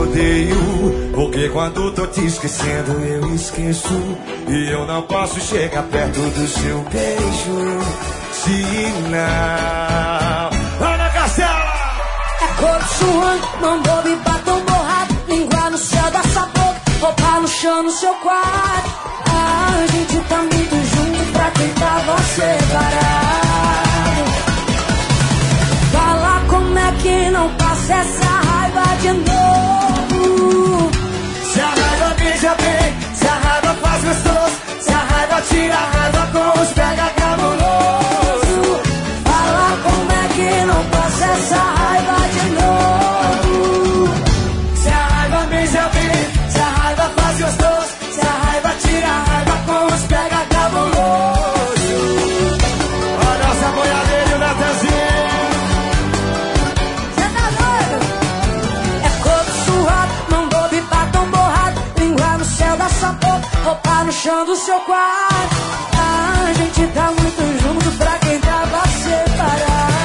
odeio, porque quando tô te esquecendo eu esqueço. E eu não posso chegar perto do seu beijo se não. Ana Castela! É corpo suando, não bobe, batom borrado, língua no céu da sua boca, roupa no chão no seu quarto. A gente tá muito junto pra quem tava separado. Fala como é que não passa essa raiva de novo. Se a raiva beija bem, se a raiva faz gostoso, se a raiva tira a raiva com os pega cabuloso. Fala como é que não passa essa raiva de novo. Se a raiva beija bem, se a raiva faz gostoso, se a raiva tira a raiva com os pega cabuloso. A nossa boiadeira e o Natanzinho. Cê tá doido? É corpo suado, não bobe, batom borrado, língua no céu da sua boca, roupa no chão do seu quarto. A gente tá muito junto pra quem tava separado.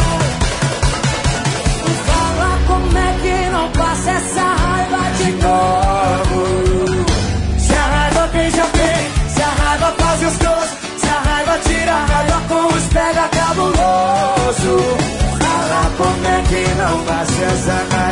Fala como é que não passa essa raiva de novo. Se a raiva beija bem, se a raiva faz gostoso, se a raiva tira a raiva com os pega cabuloso. Fala como é que não passa essa raiva.